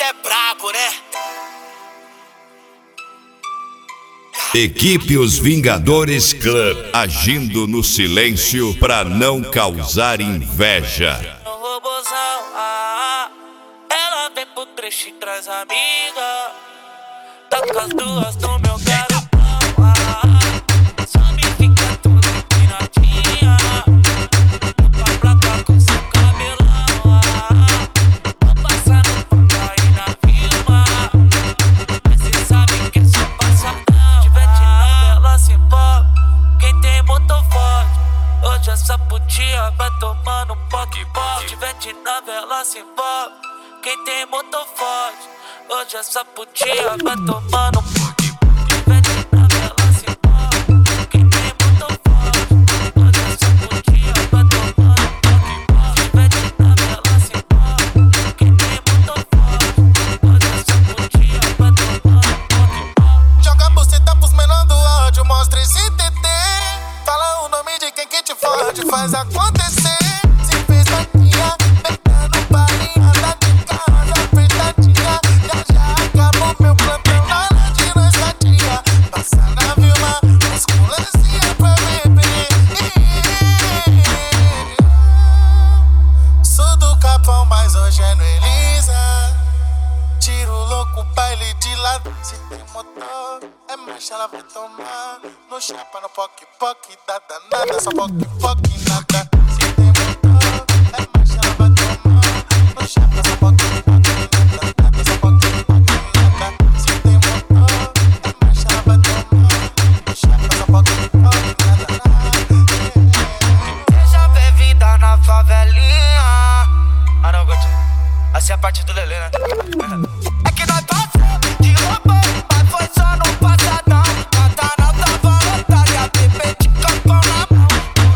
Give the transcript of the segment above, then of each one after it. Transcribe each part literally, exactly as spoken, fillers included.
que é brabo, né? Equipe Os Vingadores Club, agindo no silêncio pra não causar inveja. No robozão, ah, ela vem pro trecho e traz amiga. Tá com as duas no meu garotão, ah, só me fica tudo empinadinha. Pra placa com seu cabelão, ah, vou passar no ponto aí na firma. Mas cê sabe que é só passadão. Ela se envolve, quem tem motor forte. Hoje essa putinha vai tomando um poque poque. Tivete na vela se envolve, quem tem motor forte. Hoje essa putinha vai tomando um poque poque. Tivete na vela se envolve, quem tem motor forte. Hoje essa putinha vai tomando um poque poque. Tivete na vela se envolve, quem tem motor forte. Hoje essa putinha vai tomando um poque poque. Joga buceta pros menor do áudio, mostra esse T T. Fala o nome de quem que te fode, faz acontecer. Se fez vaquinha, metendo balinha, tá de casa apertadinha. Já já acabou meu plantão na hora de nós fatia. Passa na Vilma, musculazinha pra beber. Sou do Capão, mas hoje é no Elisa. Tiro louco, baile de lado. Se tem motor, é marcha, ela vai tomar. No chapa, no poque, poque, da danada. Só poque, poque, nada. Se tem motor, é marcha, ela vai tomar. No chapa, só poque, poque, nada. Só poque, poque, nada. Se tem motor, é marcha, ela vai tomar. No chapa, só poque, poque, nada. Seja bem-vinda na favelinha. Ah não, Gotinho, assim é a parte do Lelê, né? É que nós passamos de roubão, mas foi só no passadão. Pantanal tava lotado e a bebê de capão na mão.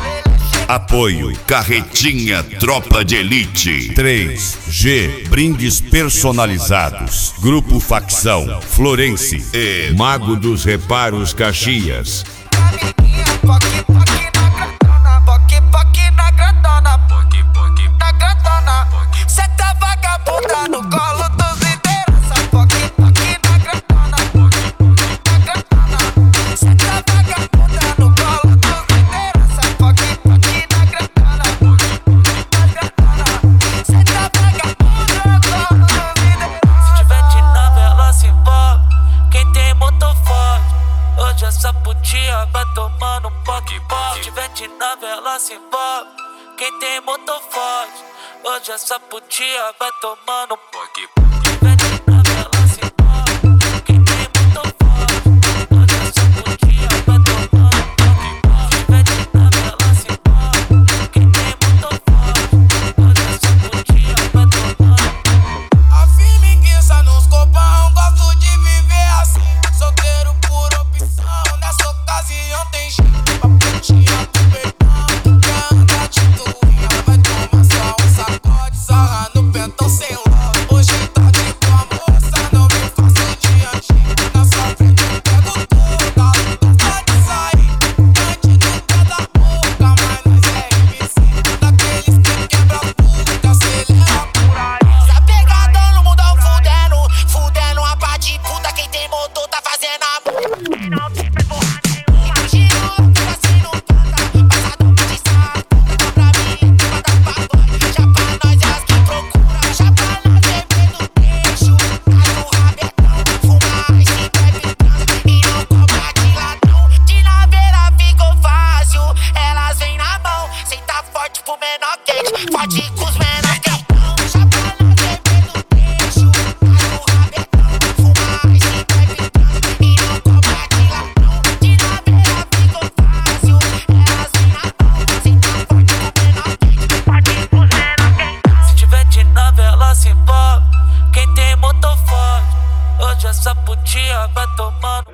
Apoio Carretinha Tropa de Elite. três G Brindes personalizados. Grupo Facção Florense e Mago dos Reparos Caxias. Amiguinha, poque, poque na gratona. Poque, poque na gratona. Poque, poque na gratona. Cê tá vagabunda no colo dos liderança. Poque, poque na gratona. Poque, poque na gratona. Cê tá vagabunda no colo dos liderança. Poque, poque na gratona. Poque, poque na gratona. Cê tá vagabunda no colo dos liderança. Se tivete na vela se envolve, quem tem motor forte. Hoje essa putinha vai tomando um poque poque. Se tivete na vela se envolve, quem tem motor forte. Hoje essa putinha vai tomando um poque poque. Se tivete na vela se envolve, quem tem motor forte. Hoje essa putinha vai tomando um poque poque. Se tivete na vela se envolve, quem tem motor forte. Hoje essa putinha vai tomando um poque. A firmiguiça nos copão, gosto de viver assim. Solteiro por opção, nessa ocasião tem jeito. Pra putinha do perdão, quer andar de tuinha. Vai tomar só um sacode, sarra no pentão sem love. Hoje tá de boa moça, não me faço de antigo. Na sua frente eu pego tudo, a luta tá de sair. Bandido cada boca, mas nós é M C. Daqueles que quebra tudo, que acelera por aí. Tá pegadão no mundão fudendo, fudendo a pá de puta. Quem tem motor tá fazendo amor. Quem não tem faz porra nenhuma. Tiro louco assim no planta, passadão de saco. Puta pra mim, tu mata pagode. Já pra nós é as que procura. Já pra nós é medo deixo. Tá no rabetão, fuma e se bebe trans. E não cobra de ladrão. De naveira ficou fácil, elas vêm na mão. Cê tá forte pro menor quente, forte com os menor quentão. Já pra nós é medo deixo. Tá no rabetão, fuma e se bebe trans. E não cobra de ladrão. De naveira ficou fácil, elas vêm na mão. Cê tá forte pro menor quente, forte com os menor quentão. Se tivete na vela se envolve, quem tem motor forte. Hoje essa putinha vai tomando.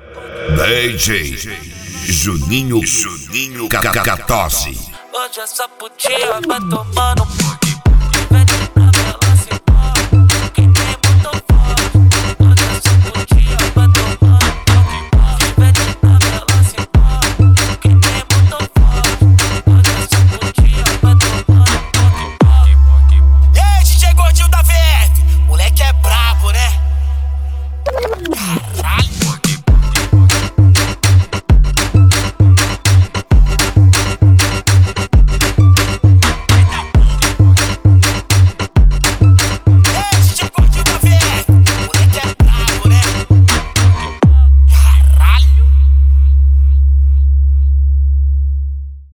D J Juninho Juninho Cacatose. Hoje essa putinha vai tomando.